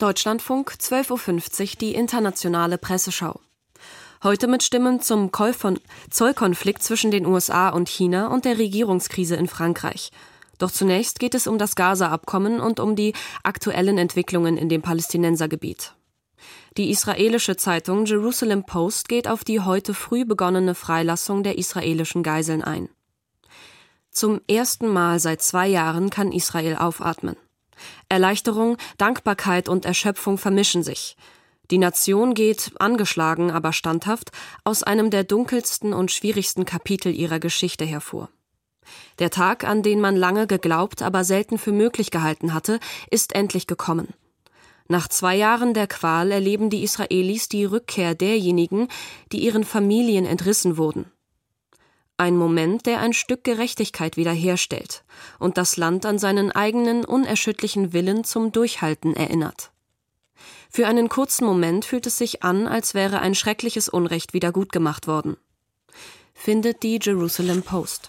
Deutschlandfunk, 12:50 Uhr, die internationale Presseschau. Heute mit Stimmen zum Zollkonflikt zwischen den USA und China und der Regierungskrise in Frankreich. Doch zunächst geht es um das Gaza-Abkommen und um die aktuellen Entwicklungen in dem Palästinensergebiet. Die israelische Zeitung Jerusalem Post geht auf die heute früh begonnene Freilassung der israelischen Geiseln ein. Zum ersten Mal seit 2 Jahren kann Israel aufatmen. Erleichterung, Dankbarkeit und Erschöpfung vermischen sich. Die Nation geht, angeschlagen, aber standhaft, aus einem der dunkelsten und schwierigsten Kapitel ihrer Geschichte hervor. Der Tag, an den man lange geglaubt, aber selten für möglich gehalten hatte, ist endlich gekommen. Nach 2 Jahren der Qual erleben die Israelis die Rückkehr derjenigen, die ihren Familien entrissen wurden. Ein Moment, der ein Stück Gerechtigkeit wiederherstellt und das Land an seinen eigenen unerschütterlichen Willen zum Durchhalten erinnert. Für einen kurzen Moment fühlt es sich an, als wäre ein schreckliches Unrecht wiedergutgemacht worden. Findet die Jerusalem Post.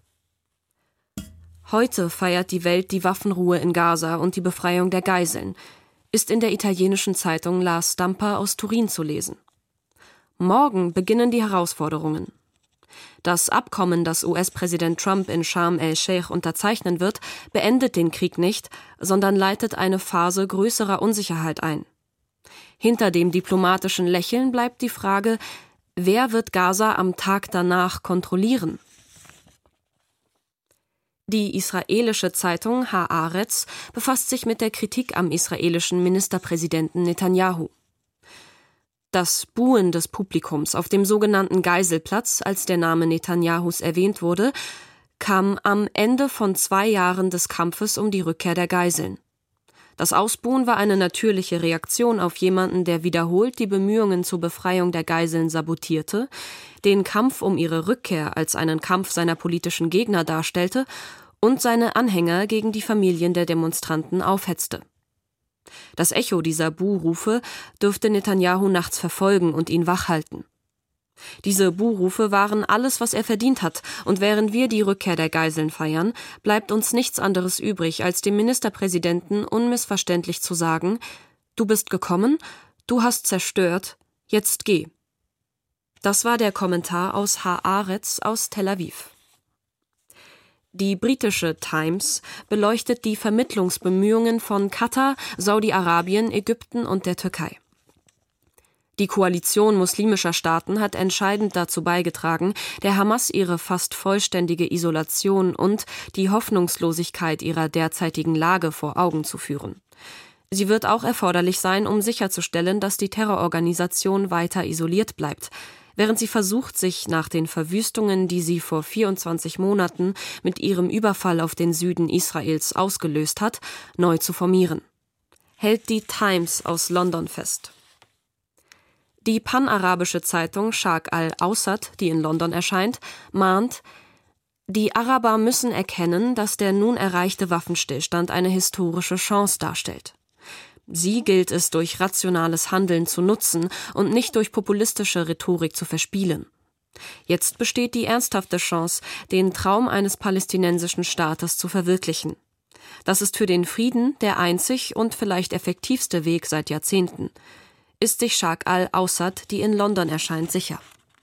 Heute feiert die Welt die Waffenruhe in Gaza und die Befreiung der Geiseln, ist in der italienischen Zeitung La Stampa aus Turin zu lesen. Morgen beginnen die Herausforderungen. Das Abkommen, das US-Präsident Trump in Sharm el-Sheikh unterzeichnen wird, beendet den Krieg nicht, sondern leitet eine Phase größerer Unsicherheit ein. Hinter dem diplomatischen Lächeln bleibt die Frage, wer wird Gaza am Tag danach kontrollieren? Die israelische Zeitung Haaretz befasst sich mit der Kritik am israelischen Ministerpräsidenten Netanyahu. Das Buhen des Publikums auf dem sogenannten Geiselplatz, als der Name Netanyahus erwähnt wurde, kam am Ende von 2 Jahren des Kampfes um die Rückkehr der Geiseln. Das Ausbuhen war eine natürliche Reaktion auf jemanden, der wiederholt die Bemühungen zur Befreiung der Geiseln sabotierte, den Kampf um ihre Rückkehr als einen Kampf seiner politischen Gegner darstellte und seine Anhänger gegen die Familien der Demonstranten aufhetzte. Das Echo dieser Buhrufe dürfte Netanyahu nachts verfolgen und ihn wachhalten. Diese Buhrufe waren alles, was er verdient hat, und während wir die Rückkehr der Geiseln feiern, bleibt uns nichts anderes übrig, als dem Ministerpräsidenten unmissverständlich zu sagen: Du bist gekommen, du hast zerstört, jetzt geh. Das war der Kommentar aus Haaretz aus Tel Aviv. Die britische Times beleuchtet die Vermittlungsbemühungen von Katar, Saudi-Arabien, Ägypten und der Türkei. Die Koalition muslimischer Staaten hat entscheidend dazu beigetragen, der Hamas ihre fast vollständige Isolation und die Hoffnungslosigkeit ihrer derzeitigen Lage vor Augen zu führen. Sie wird auch erforderlich sein, um sicherzustellen, dass die Terrororganisation weiter isoliert bleibt, während sie versucht, sich nach den Verwüstungen, die sie vor 24 Monaten mit ihrem Überfall auf den Süden Israels ausgelöst hat, neu zu formieren. Hält die Times aus London fest. Die panarabische Zeitung Sharq al-Awsat, die in London erscheint, mahnt: Die Araber müssen erkennen, dass der nun erreichte Waffenstillstand eine historische Chance darstellt. Sie gilt es durch rationales Handeln zu nutzen und nicht durch populistische Rhetorik zu verspielen. Jetzt besteht die ernsthafte Chance, den Traum eines palästinensischen Staates zu verwirklichen. Das ist für den Frieden der einzig und vielleicht effektivste Weg seit Jahrzehnten. Ist sich Sharq al-Awsat, die in London erscheint, sicher.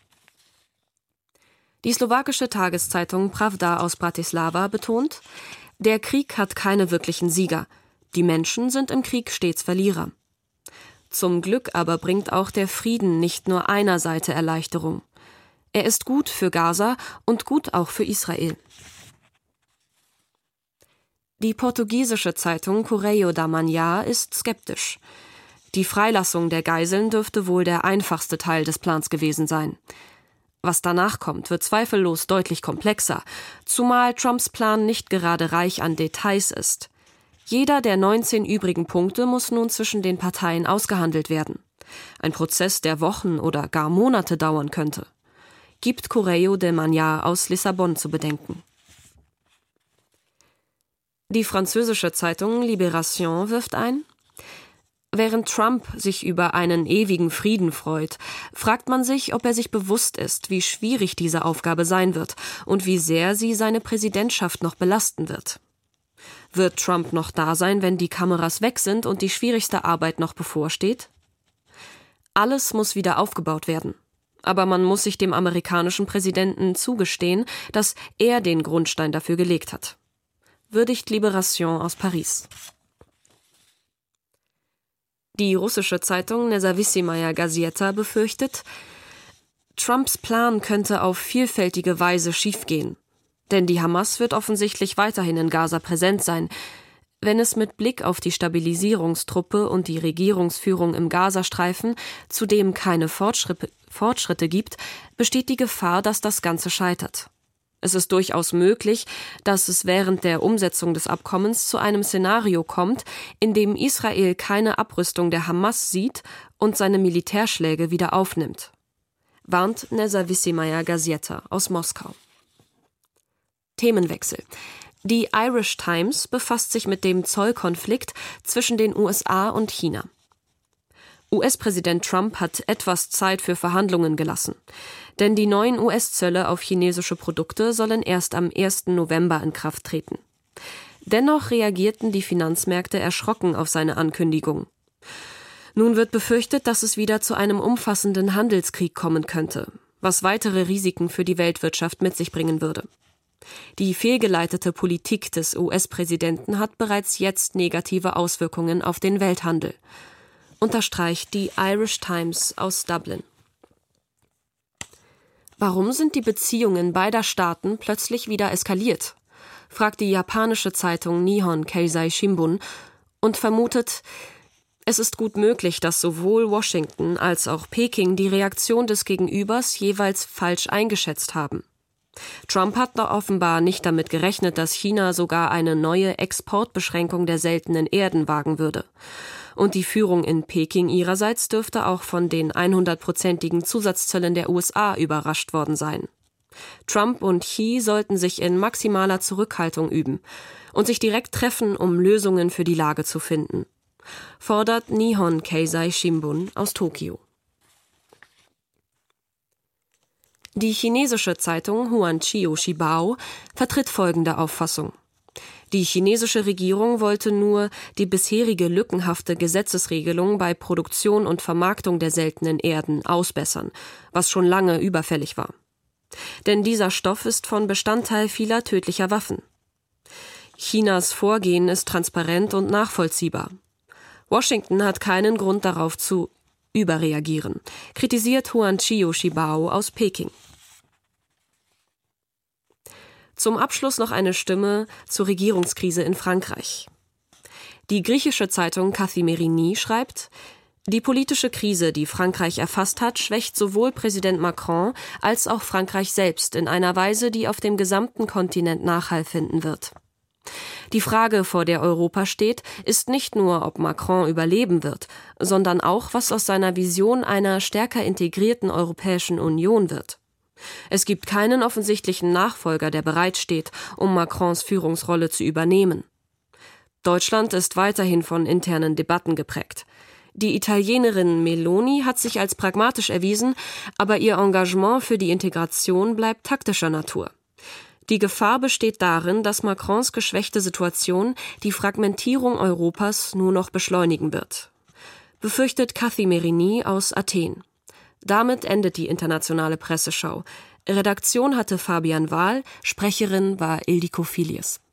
Die slowakische Tageszeitung Pravda aus Bratislava betont: Der Krieg hat keine wirklichen Sieger. Die Menschen sind im Krieg stets Verlierer. Zum Glück aber bringt auch der Frieden nicht nur einer Seite Erleichterung. Er ist gut für Gaza und gut auch für Israel. Die portugiesische Zeitung Correio da Manhã ist skeptisch. Die Freilassung der Geiseln dürfte wohl der einfachste Teil des Plans gewesen sein. Was danach kommt, wird zweifellos deutlich komplexer, zumal Trumps Plan nicht gerade reich an Details ist. Jeder der 19 übrigen Punkte muss nun zwischen den Parteien ausgehandelt werden. Ein Prozess, der Wochen oder gar Monate dauern könnte. Gibt Correio de Manhã aus Lissabon zu bedenken. Die französische Zeitung Libération wirft ein: Während Trump sich über einen ewigen Frieden freut, fragt man sich, ob er sich bewusst ist, wie schwierig diese Aufgabe sein wird und wie sehr sie seine Präsidentschaft noch belasten wird. Wird Trump noch da sein, wenn die Kameras weg sind und die schwierigste Arbeit noch bevorsteht? Alles muss wieder aufgebaut werden. Aber man muss sich dem amerikanischen Präsidenten zugestehen, dass er den Grundstein dafür gelegt hat. Würdigt Libération aus Paris. Die russische Zeitung Nezawissimaya Gazeta befürchtet, Trumps Plan könnte auf vielfältige Weise schiefgehen. Denn die Hamas wird offensichtlich weiterhin in Gaza präsent sein. Wenn es mit Blick auf die Stabilisierungstruppe und die Regierungsführung im Gazastreifen zudem keine Fortschritte gibt, besteht die Gefahr, dass das Ganze scheitert. Es ist durchaus möglich, dass es während der Umsetzung des Abkommens zu einem Szenario kommt, in dem Israel keine Abrüstung der Hamas sieht und seine Militärschläge wieder aufnimmt. Warnt Nezawissimaya Gazeta aus Moskau. Themenwechsel. Die Irish Times befasst sich mit dem Zollkonflikt zwischen den USA und China. US-Präsident Trump hat etwas Zeit für Verhandlungen gelassen. Denn die neuen US-Zölle auf chinesische Produkte sollen erst am 1. November in Kraft treten. Dennoch reagierten die Finanzmärkte erschrocken auf seine Ankündigung. Nun wird befürchtet, dass es wieder zu einem umfassenden Handelskrieg kommen könnte, was weitere Risiken für die Weltwirtschaft mit sich bringen würde. Die fehlgeleitete Politik des US-Präsidenten hat bereits jetzt negative Auswirkungen auf den Welthandel, unterstreicht die Irish Times aus Dublin. Warum sind die Beziehungen beider Staaten plötzlich wieder eskaliert? Fragt die japanische Zeitung Nihon Keizai Shimbun und vermutet, es ist gut möglich, dass sowohl Washington als auch Peking die Reaktion des Gegenübers jeweils falsch eingeschätzt haben. Trump hat da offenbar nicht damit gerechnet, dass China sogar eine neue Exportbeschränkung der seltenen Erden wagen würde. Und die Führung in Peking ihrerseits dürfte auch von den 100%igen Zusatzzöllen der USA überrascht worden sein. Trump und Xi sollten sich in maximaler Zurückhaltung üben und sich direkt treffen, um Lösungen für die Lage zu finden, fordert Nihon Keizai Shimbun aus Tokio. Die chinesische Zeitung Huanqiu Shibao vertritt folgende Auffassung. Die chinesische Regierung wollte nur die bisherige lückenhafte Gesetzesregelung bei Produktion und Vermarktung der seltenen Erden ausbessern, was schon lange überfällig war. Denn dieser Stoff ist von Bestandteil vieler tödlicher Waffen. Chinas Vorgehen ist transparent und nachvollziehbar. Washington hat keinen Grund darauf zu überreagieren, kritisiert Huanqiu Shibao aus Peking. Zum Abschluss noch eine Stimme zur Regierungskrise in Frankreich. Die griechische Zeitung Kathimerini schreibt, die politische Krise, die Frankreich erfasst hat, schwächt sowohl Präsident Macron als auch Frankreich selbst in einer Weise, die auf dem gesamten Kontinent Nachhall finden wird. Die Frage, vor der Europa steht, ist nicht nur, ob Macron überleben wird, sondern auch, was aus seiner Vision einer stärker integrierten Europäischen Union wird. Es gibt keinen offensichtlichen Nachfolger, der bereitsteht, um Macrons Führungsrolle zu übernehmen. Deutschland ist weiterhin von internen Debatten geprägt. Die Italienerin Meloni hat sich als pragmatisch erwiesen, aber ihr Engagement für die Integration bleibt taktischer Natur. Die Gefahr besteht darin, dass Macrons geschwächte Situation die Fragmentierung Europas nur noch beschleunigen wird, befürchtet Kathimerini aus Athen. Damit endet die internationale Presseschau. Redaktion hatte Fabian Wahl, Sprecherin war Ildiko Filius.